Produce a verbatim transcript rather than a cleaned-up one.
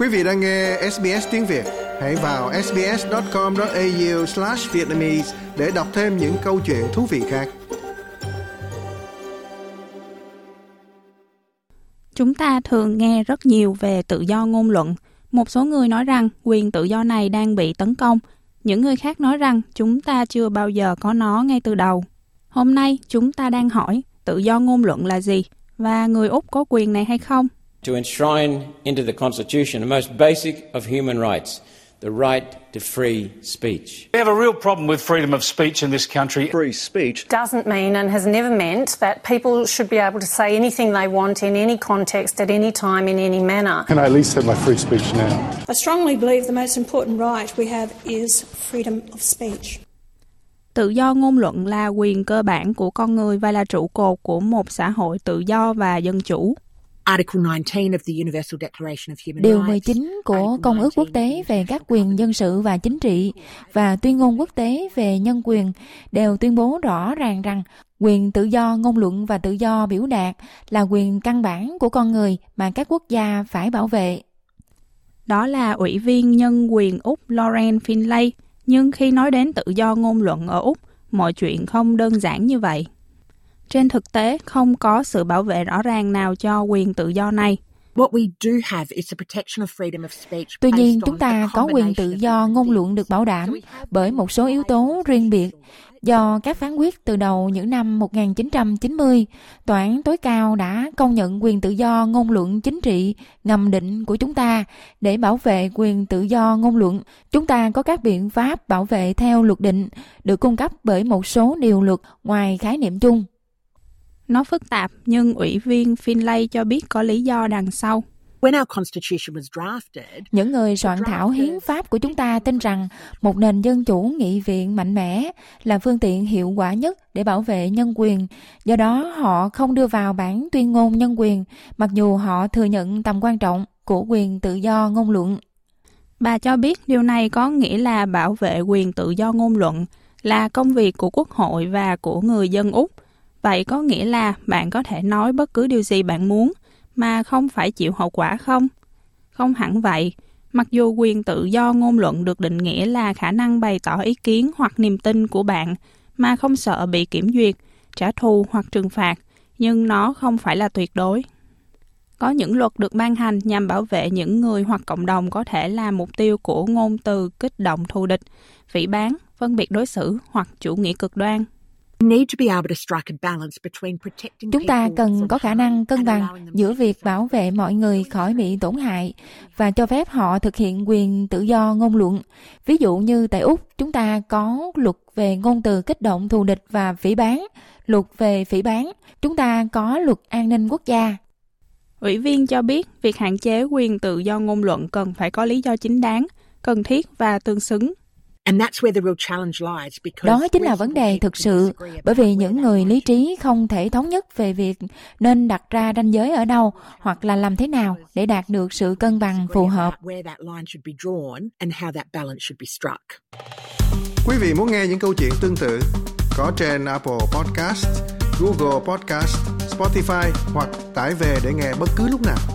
Quý vị đang nghe ét bê ét tiếng Việt. Hãy vào ét bê ét chấm com chấm a u slash vietnamese để đọc thêm những câu chuyện thú vị khác. Chúng ta thường nghe rất nhiều về tự do ngôn luận. Một số người nói rằng quyền tự do này đang bị tấn công. Những người khác nói rằng chúng ta chưa bao giờ có nó ngay từ đầu. Hôm nay chúng ta đang hỏi tự do ngôn luận là gì và người Úc có quyền này hay không? To enshrine into the Constitution the most basic of human rights, the right to free speech. We have a real problem with freedom of speech in this country. Free speech doesn't mean and has never meant that people should be able to say anything they want in any context at any time in any manner. Can I at least have my free speech now? I strongly believe the most important right we have is freedom of speech. Tự do ngôn luận là quyền cơ bản của con người và là trụ cột của một xã hội tự do và dân chủ. Điều mười chín của Công ước Quốc tế về các quyền dân sự và chính trị và Tuyên ngôn Quốc tế về nhân quyền đều tuyên bố rõ ràng rằng quyền tự do ngôn luận và tự do biểu đạt là quyền căn bản của con người mà các quốc gia phải bảo vệ. Đó là Ủy viên Nhân quyền Úc Lauren Finlay. Nhưng khi nói đến tự do ngôn luận ở Úc, mọi chuyện không đơn giản như vậy. Trên thực tế, không có sự bảo vệ rõ ràng nào cho quyền tự do này. Tuy nhiên, chúng ta có quyền tự do ngôn luận được bảo đảm bởi một số yếu tố riêng biệt. Do các phán quyết từ đầu những năm một nghìn chín trăm chín mươi, Tòa án tối cao đã công nhận quyền tự do ngôn luận chính trị ngầm định của chúng ta. Để bảo vệ quyền tự do ngôn luận, chúng ta có các biện pháp bảo vệ theo luật định, được cung cấp bởi một số điều luật ngoài khái niệm chung. Nó phức tạp, nhưng Ủy viên Finlay cho biết có lý do đằng sau. Những người soạn thảo hiến pháp của chúng ta tin rằng một nền dân chủ nghị viện mạnh mẽ là phương tiện hiệu quả nhất để bảo vệ nhân quyền. Do đó, họ không đưa vào bản tuyên ngôn nhân quyền, mặc dù họ thừa nhận tầm quan trọng của quyền tự do ngôn luận. Bà cho biết điều này có nghĩa là bảo vệ quyền tự do ngôn luận là công việc của Quốc hội và của người dân Úc. Vậy có nghĩa là bạn có thể nói bất cứ điều gì bạn muốn mà không phải chịu hậu quả không? Không hẳn vậy. Mặc dù quyền tự do ngôn luận được định nghĩa là khả năng bày tỏ ý kiến hoặc niềm tin của bạn mà không sợ bị kiểm duyệt, trả thù hoặc trừng phạt, nhưng nó không phải là tuyệt đối. Có những luật được ban hành nhằm bảo vệ những người hoặc cộng đồng có thể là mục tiêu của ngôn từ kích động thù địch, phỉ báng, phân biệt đối xử hoặc chủ nghĩa cực đoan. Chúng ta cần có khả năng cân bằng giữa việc bảo vệ mọi người khỏi bị tổn hại và cho phép họ thực hiện quyền tự do ngôn luận. Ví dụ như tại Úc, chúng ta có luật về ngôn từ kích động thù địch và phỉ báng, luật về phỉ báng, chúng ta có luật an ninh quốc gia. Ủy viên cho biết việc hạn chế quyền tự do ngôn luận cần phải có lý do chính đáng, cần thiết và tương xứng. Đó chính là vấn đề thực sự, bởi vì những người lý trí không thể thống nhất về việc nên đặt ra ranh giới ở đâu hoặc là làm thế nào để đạt được sự cân bằng phù hợp. Quý vị muốn nghe những câu chuyện tương tự có trên Apple Podcast, Google Podcast, Spotify hoặc tải về để nghe bất cứ lúc nào.